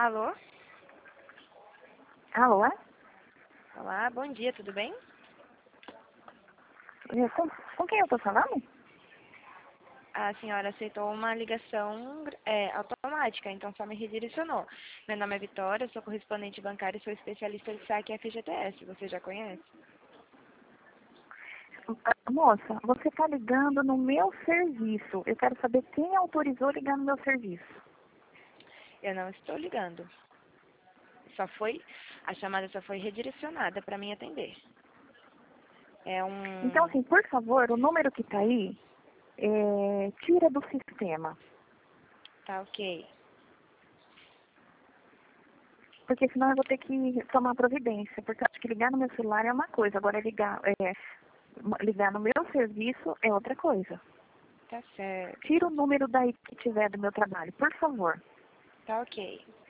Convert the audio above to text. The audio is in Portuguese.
Alô? Alô, é? Olá, bom dia, tudo bem? Com quem eu tô falando? A senhora aceitou uma ligação automática, então só me redirecionou. Meu nome é Vitória, sou correspondente bancária e sou especialista de saque FGTS. Você já conhece? Moça, você tá ligando no meu serviço. Eu quero saber quem autorizou ligar no meu serviço. Eu não estou ligando. A chamada só foi redirecionada para mim atender. É Então, um... assim, por favor, o número que tá aí, tira do sistema. Tá ok. Porque senão eu vou ter que tomar providência. Porque eu acho que ligar no meu celular é uma coisa. Agora, ligar no meu serviço é outra coisa. Tá certo. Tira o número daí que tiver do meu trabalho, por favor. Tá ok.